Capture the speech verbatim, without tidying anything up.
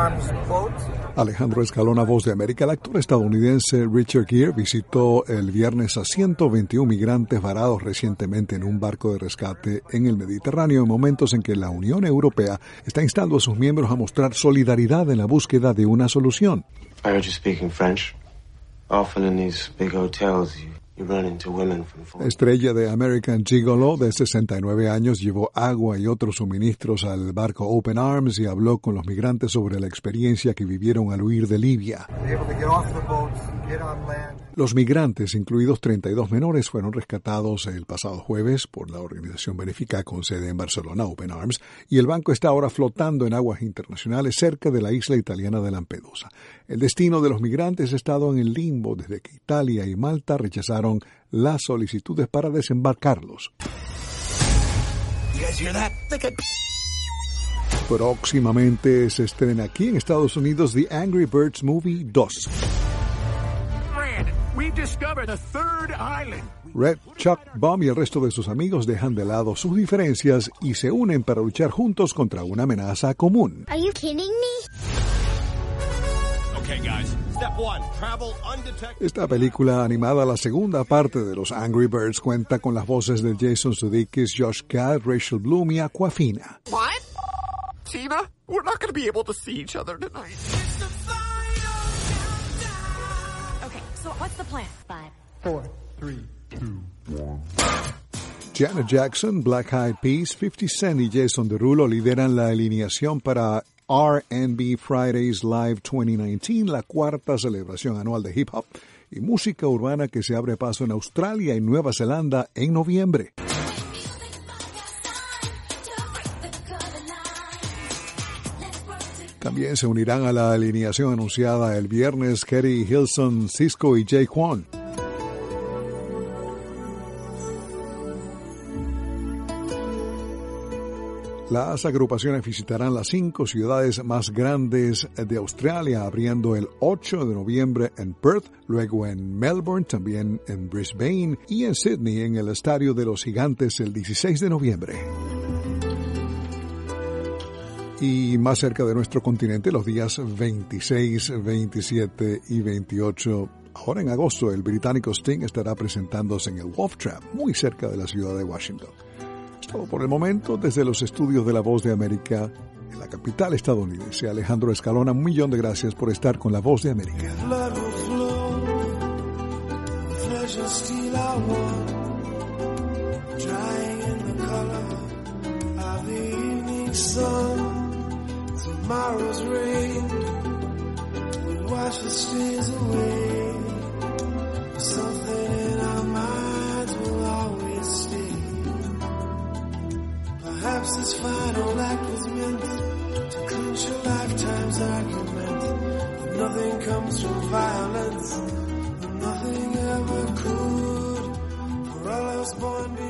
Arms boat. Alejandro Escalona, Voz de América. El actor estadounidense Richard Gere visitó el viernes a ciento veintiún migrantes varados recientemente en un barco de rescate en el Mediterráneo, en momentos en que la Unión Europea está instando a sus miembros a mostrar solidaridad en la búsqueda de una solución. I heard you speaking French. Often in these big hotels, you, you run into women from foreign. Estrella de American Gigolo, de sesenta y nueve años, llevó agua y otros suministros al barco Open Arms y habló con los migrantes sobre la experiencia que vivieron al huir de Libia. Los migrantes, incluidos treinta y dos menores, fueron rescatados el pasado jueves por la organización benéfica con sede en Barcelona, Open Arms, y el barco está ahora flotando en aguas internacionales cerca de la isla italiana de Lampedusa. El destino de los migrantes ha estado en el limbo desde que Italia y Malta rechazaron las solicitudes para desembarcarlos. Próximamente se estrena aquí en Estados Unidos The Angry Birds Movie dos. Red, Chuck, Bomb y el resto de sus amigos dejan de lado sus diferencias y se unen para luchar juntos contra una amenaza común. Are you kidding me? Okay, guys. Step one, travel undetected. Esta película animada, la segunda parte de los Angry Birds, cuenta con las voces de Jason Sudeikis, Josh Gad, Rachel Bloom y Awkwafina. What? Tina, we're not going to be able to see each other tonight. Okay, so what's the plan? Five, four, three, two, one. Janet Jackson, Black Eyed Peas, fifty Cent y Jason Derulo lideran la alineación para R and B Fridays Live veinte diecinueve, la cuarta celebración anual de hip hop y música urbana que se abre paso en Australia y Nueva Zelanda en noviembre. También se unirán a la alineación anunciada el viernes Kerry Hilson, Cisco y Jay Quan. Las agrupaciones visitarán las cinco ciudades más grandes de Australia, abriendo el ocho de noviembre en Perth, luego en Melbourne, también en Brisbane y en Sydney en el Estadio de los Gigantes el dieciséis de noviembre. Y más cerca de nuestro continente, los días veintiséis, veintisiete y veintiocho. Ahora en agosto, el británico Sting estará presentándose en el Wolf Trap, muy cerca de la ciudad de Washington. Es todo por el momento desde los estudios de La Voz de América en la capital estadounidense. Alejandro Escalona, un millón de gracias por estar con La Voz de América. Tomorrow's rain would wash the stains away. Something in our minds will always stay. Perhaps this final act was meant to clinch a lifetime's argument. That nothing comes from violence, and nothing ever could. For all I was born